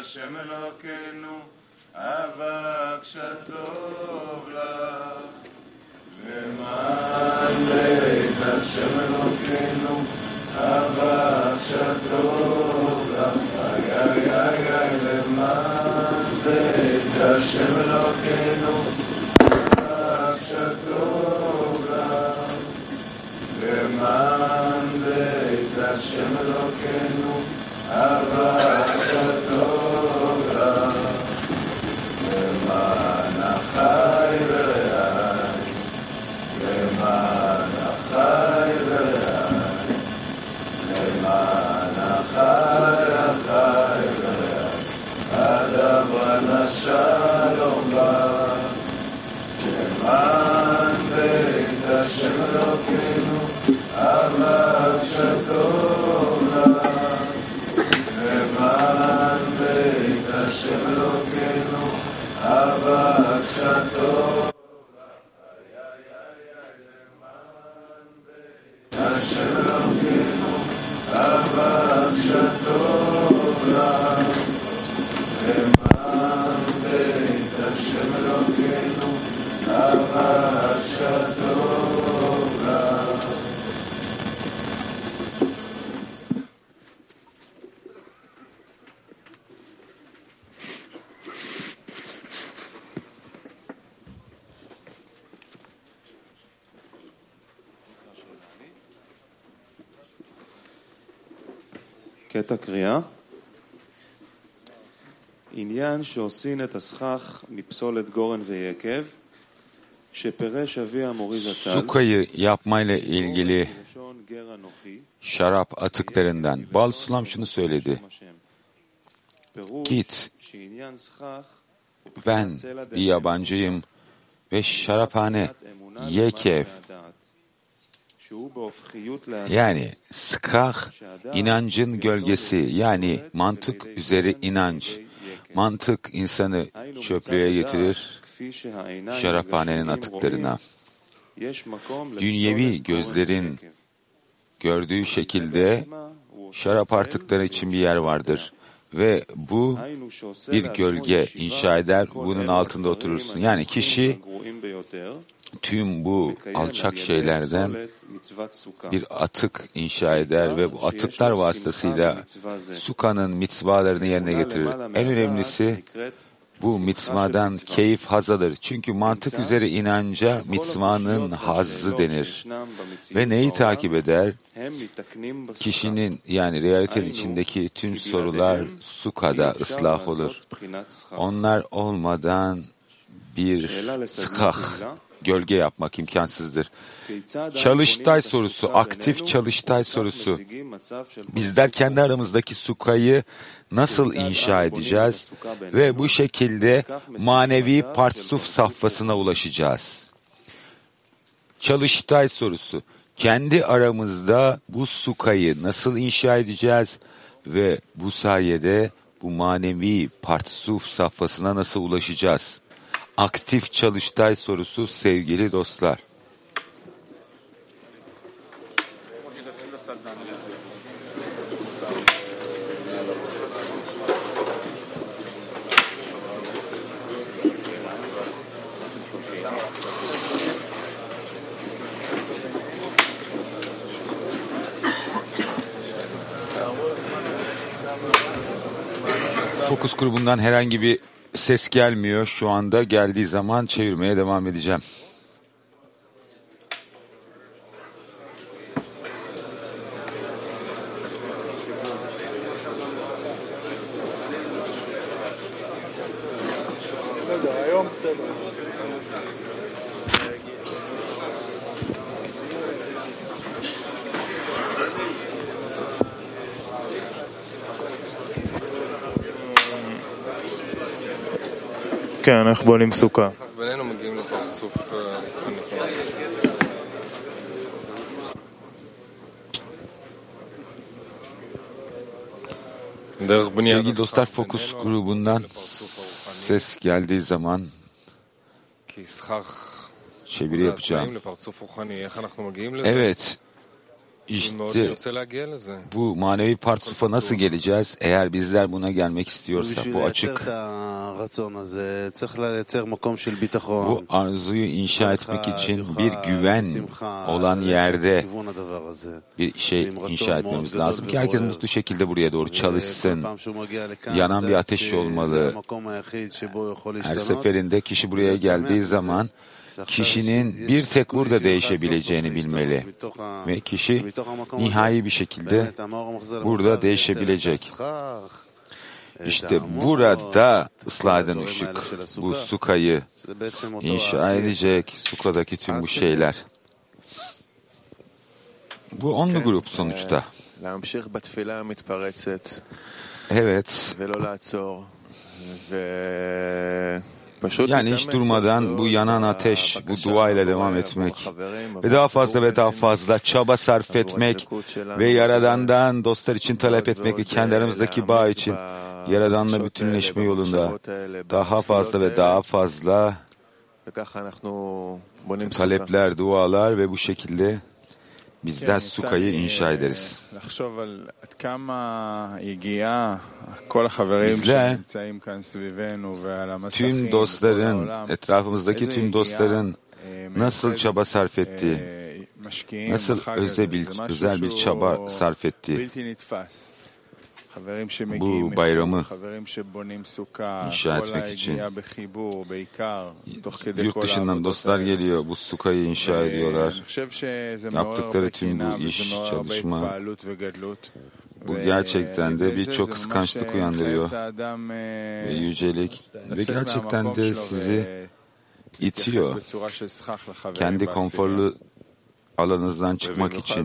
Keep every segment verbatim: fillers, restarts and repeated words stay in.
השם אלוקינו, אבק שטוב לך. למען בית השם אלוקינו, אבק שטוב לך. איי איי איי איי, למען בית השם אלוקינו, אבק שטוב לך. למען בית השם אלוקינו, אבק שטוב לך. למען החי ורעי, למען החי ורעי, למען החי החי ורעי, אדברה שלום לך. למען בית השם אלוקינו, אבק שטוב לך. למען בית השם אלוקינו, אבק שטוב לך. למען בית השם אלוקינו, אבק שטוב לך. למען בית השם אלוקינו, אבק שטוב לך. קטע קריאה. עניין שעושין את הסכך מפסולת גורן ויקב, שפירש אבי המורי זצ"ל. Sukayı yapmayla ilgili şarap atıklarından Bal Sulam şunu söyledi. Git, ben bir yabancıyım ve şaraphane Yekev, yani skah inancın gölgesi, yani mantık üzeri inanç. Mantık insanı çöplüğe getirir, şaraphanenin atıklarına. Dünyevi gözlerin gördüğü şekilde şarap artıkları için bir yer vardır. Ve bu bir gölge inşa eder, bunun altında oturursun. Yani kişi tüm bu alçak şeylerden bir atık inşa eder ve bu atıklar vasıtasıyla Suka'nın mitzvalarını yerine getirir. En önemlisi bu mitzvadan keyif, haz alır. Çünkü mantık üzeri inanca mitzvanın hazzı denir. Ve neyi takip eder? Kişinin, yani realitenin içindeki tüm sorular Suka'da ıslah olur. Onlar olmadan bir skah, gölge yapmak imkansızdır. Çalıştay sorusu, aktif çalıştay sorusu. Bizler kendi aramızdaki Suka'yı nasıl inşa edeceğiz ve bu şekilde manevi partsuf safhasına ulaşacağız? Çalıştay sorusu. Kendi aramızda bu Suka'yı nasıl inşa edeceğiz ve bu sayede bu manevi partsuf safhasına nasıl ulaşacağız? Aktif çalıştay sorusu sevgili dostlar. Fokus grubundan herhangi bir ses gelmiyor şu anda. Geldiği zaman çevirmeye devam edeceğim. כן, איך בונים סוכה? בינינו מגיעים לפרצוף הנקרא. Sevgili dostlar, Fokus grubundan ses geldiği zaman çeviri yapacağım. Evet, İşte bu manevi partsufa nasıl geleceğiz? Eğer bizler buna gelmek istiyorsak bu açık. Bu arzuyu inşa etmek için bir güven olan yerde bir şey inşa etmemiz lazım ki herkes mutlu şekilde buraya doğru çalışsın. Yanan bir ateş olmalı. Her seferinde kişi buraya geldiği zaman kişinin bir tek burada değişebileceğini bilmeli ve kişi nihai bir şekilde burada değişebilecek. İşte burada ıslah eden ışık, bu sukayı inşa edecek, sukadaki tüm bu şeyler. Bu onlu grup sonuçta. Evet. Yani hiç durmadan bu yanan ateş, bu dua ile devam etmek ve daha fazla ve daha fazla çaba sarf etmek ve Yaradan'dan dostlar için talep etmek ve kendi aramızdaki bağ için Yaradan'la bütünleşme yolunda daha fazla ve daha fazla talepler, dualar ve bu şekilde bizler sukayı inşa ederiz. Bizler tüm dostların, etrafımızdaki tüm dostların nasıl çaba sarf ettiği, nasıl özel bir, özel bir çaba sarf ettiği, bu bayramı inşa etmek için yurt dışından dostlar geliyor, bu sukayı inşa ediyorlar. Yaptıkları tüm bu iş, çalışma, bu gerçekten de birçok kıskançlık uyandırıyor ve yücelik ve gerçekten de sizi itiyor. Kendi konforlu alanınızdan çıkmak için.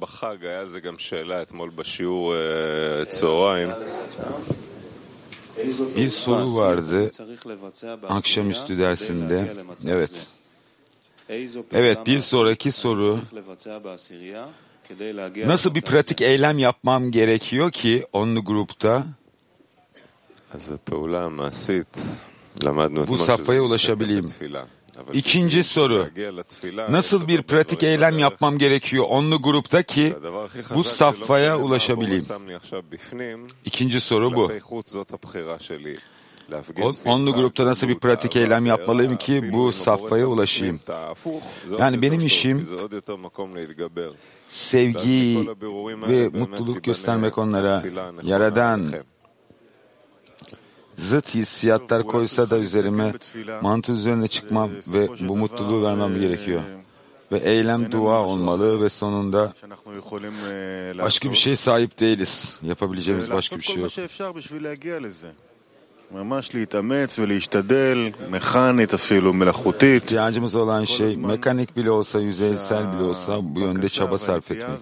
Bir soru vardı akşamüstü dersinde. Evet. Evet, bir sonraki soru. Nasıl bir pratik eylem yapmam gerekiyor ki onlu grupta bu safhaya ulaşabileyim? İkinci soru. Nasıl bir pratik eylem yapmam gerekiyor onlu grupta ki bu safhaya ulaşabileyim? İkinci soru bu. Onlu grupta nasıl bir pratik eylem yapmalıyım ki bu safhaya ulaşayım? Yani benim işim sevgi ve mutluluk göstermek onlara. Yaradan zıt hissiyatlar koysa da üzerime mantı üzerine çıkmam ve bu mutluluğu vermem gerekiyor. Ve eylem dua olmalı ve sonunda başka bir şey sahip değiliz. Yapabileceğimiz başka bir şey yok. İhtiyacımız olan şey mekanik bile olsa, yüzeysel bile olsa bu yönde çaba sarf etmek.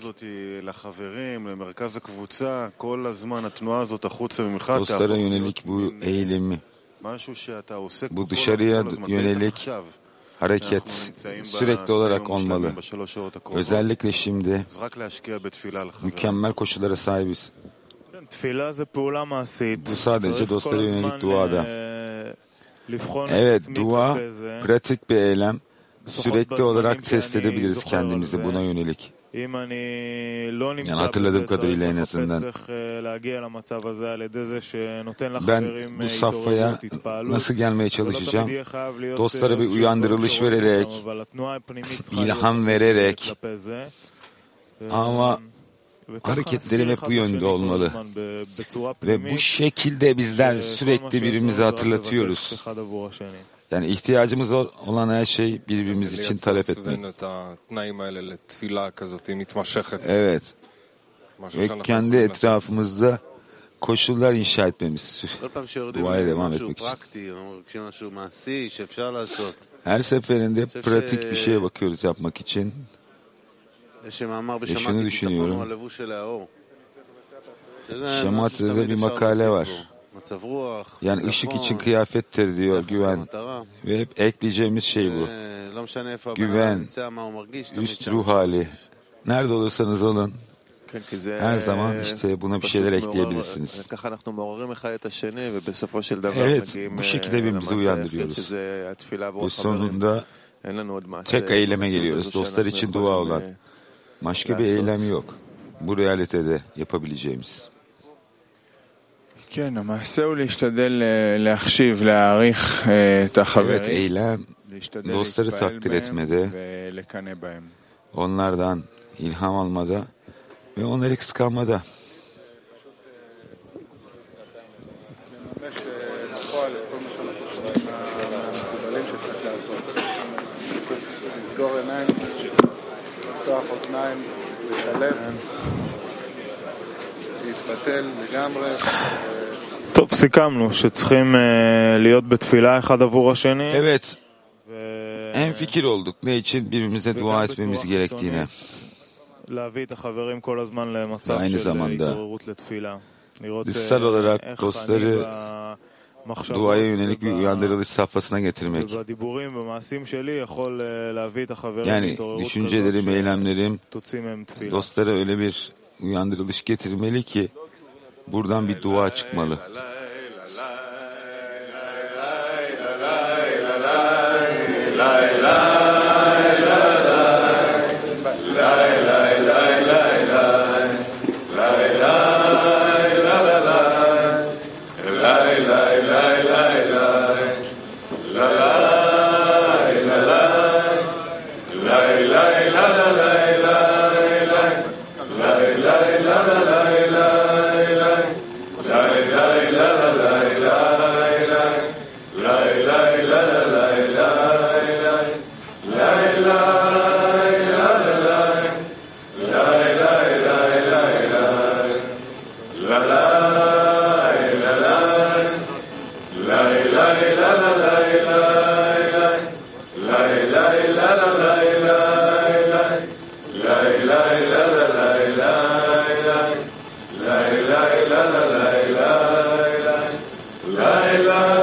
Dostlara yönelik bu eğilimi, bu dışarıya yönelik hareket sürekli olarak olmalı. Özellikle şimdi mükemmel koşullara sahibiz. Bu sadece dostlara yönelik duada. Evet, dua pratik bir eylem. Sürekli olarak test edebiliriz kendimizi buna yönelik. Yani hatırladığım kadarıyla en azından. Ben bu safhaya nasıl gelmeye çalışacağım? Dostlara bir uyandırılış vererek, ilham vererek, ama hareketlerim hep bu yönde olmalı. Ve bu şekilde bizler sürekli birbirimizi hatırlatıyoruz. Yani ihtiyacımız olan her şey birbirimiz için talep etmek. Evet. Ve kendi etrafımızda koşullar inşa etmemiz. Duaya devam etmek için. Her seferinde pratik bir şeye bakıyoruz yapmak için. Ve şunu düşünüyorum. Şemate'de bir makale var. Yani ışık için kıyafettir diyor güven. Ve hep ekleyeceğimiz şey bu. Güven, üst ruh hali. Nerede olursanız olun. Her zaman işte buna bir şeyler ekleyebilirsiniz. Evet, bu şekilde birbirimizi uyandırıyoruz. Ve sonunda tek eyleme geliyoruz. Dostlar için dua olan. Başka bir eylem yok. Bu realitede yapabileceğimiz. כן, המעשה הוא להשתדל להחשיב, להעריך את החברים, Evet, eylem dostları takdir etmede, ולקנא בהם. onlardan ilham almada ve onları kıskanmada. לסגור עיניים, לפתוח אוזניים, להתעלם, להתבטל לגמרי. טוב, סיכמנו שצריכים להיות בתפילה אחד עבור השני. Evet, en fikir olduk. Ne için birbirimize dua etmemiz gerektiğine. להביא את החברים כל הזמן למצב aynı של zamanda התעוררות לתפילה. לראות dışsal olarak dostları duaya yönelik bir uyandırılış safhasına getirmek. Yani düşüncelerim, eylemlerim dostlara öyle bir uyandırılış getirmeli ki buradan bir dua çıkmalı. La